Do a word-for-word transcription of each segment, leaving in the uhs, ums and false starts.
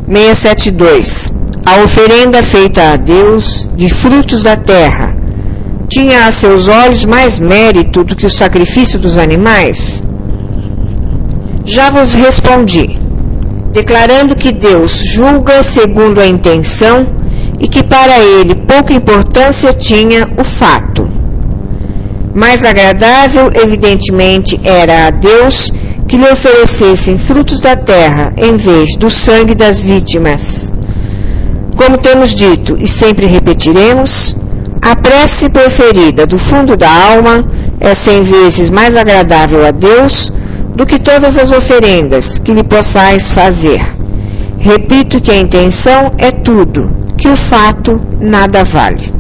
seiscentos e setenta e dois. A oferenda feita a Deus de frutos da terra tinha a seus olhos mais mérito do que o sacrifício dos animais? Já vos respondi, declarando que Deus julga segundo a intenção e que para ele pouca importância tinha o fato. Mais agradável, evidentemente, era a Deus que lhe oferecessem frutos da terra em vez do sangue das vítimas. Como temos dito e sempre repetiremos, a prece preferida do fundo da alma é cem vezes mais agradável a Deus do que todas as oferendas que lhe possais fazer. Repito que a intenção é tudo, que o fato nada vale.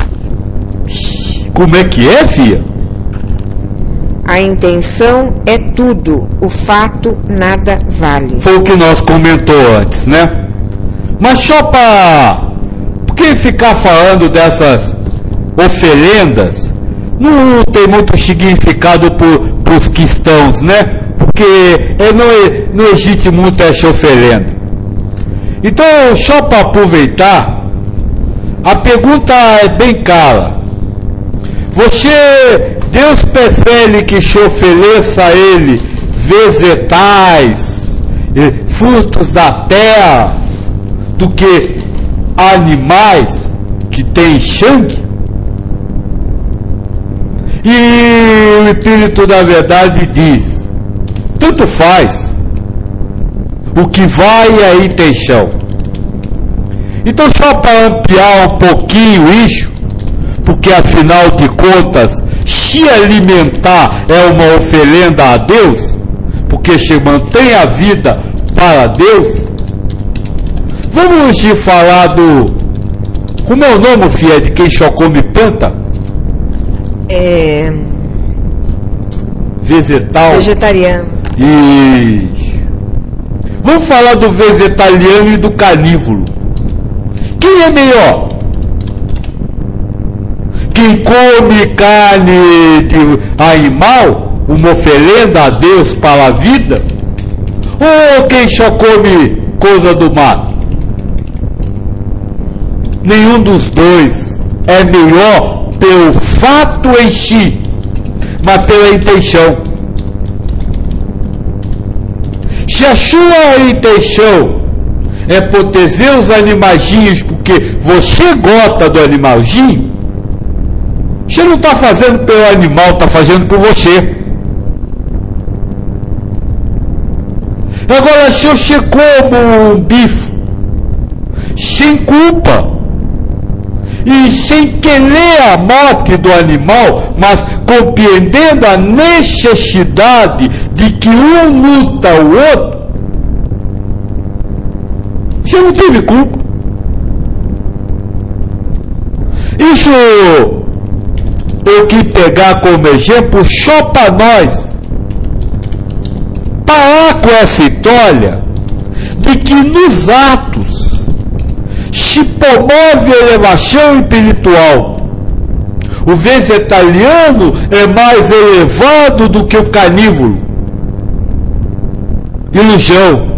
Como é que é, filha? A intenção é tudo, o fato nada vale. Foi o que nós comentou antes, né? Mas Chopa, por que ficar falando dessas oferendas? Não tem muito significado para os cristãos, né? Porque não, não existe muito essa oferenda. Então, só para aproveitar, a pergunta é bem clara. Você, Deus prefere que se ofereça a Ele vegetais, frutos da terra, do que animais que têm sangue? E o Espírito da Verdade diz, tanto faz, o que vai é a intenção. Então, só para ampliar um pouquinho isso, porque afinal de contas, se alimentar é uma oferenda a Deus, porque se mantém a vida para Deus, vamos te falar do, como é o nome, filha, de quem só come planta? É... Vegetal. Vegetariano. Isso. Vamos falar do vegetariano e do carnívoro. Quem é melhor? Quem come carne de animal, uma oferenda a Deus para a vida? Ou quem só come coisa do mato? Nenhum dos dois é melhor pelo fato em si, mas pela intenção. Se a sua intenção é proteger os animalzinhos porque você gosta do animalzinho, você não está fazendo pelo animal, está fazendo por você. Agora, se você come um bife sem culpa e sem querer a morte do animal, mas compreendendo a necessidade de que um luta o outro, você não teve culpa. Isso eu quis pegar como exemplo só para nós parar com essa história de que nos atos se promove a elevação espiritual. O vegetariano é mais elevado do que o carnívoro. Ilusão.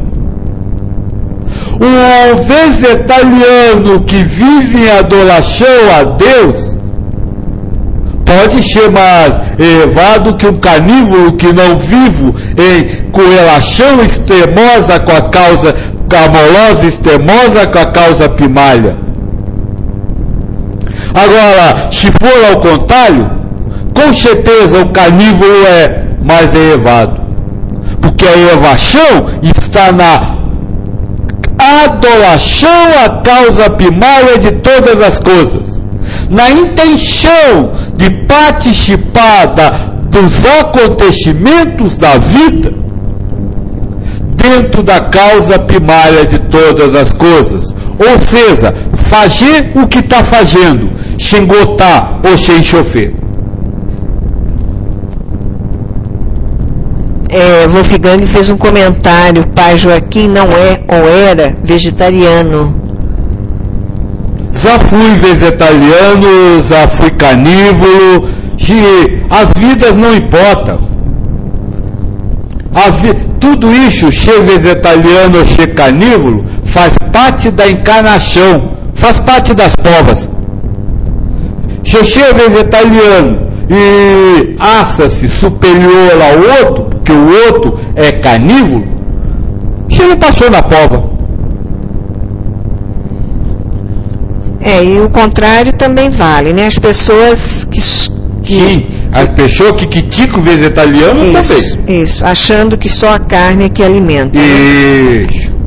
O vegetariano que vive em adoração a Deus pode ser mais elevado que um carnívoro que não vive em correlação extremosa com a causa amorosa, extremosa com a causa primária. Agora, se for ao contrário, com certeza o carnívoro é mais elevado, porque a elevação está na adoração à causa primária de todas as coisas, na intenção de participar da, dos acontecimentos da vida dentro da causa primária de todas as coisas, ou seja, fazer o que está fazendo, sem gotar ou sem chover. É, Wolfgang fez um comentário, pai Joaquim não é ou era vegetariano. Já fui vegetariano, já fui carnívoro, as vidas não importam. vi, tudo isso, ser vegetariano ou ser carnívoro, faz parte da encarnação, faz parte das provas. Se ser vegetariano e acha-se superior ao outro, porque o outro é carnívoro, você não passou na prova. É, e o contrário também vale, né? As pessoas que... que Sim, as pessoas que criticam o vegetariano isso, também. Isso, achando que só a carne é que alimenta. Isso. Né?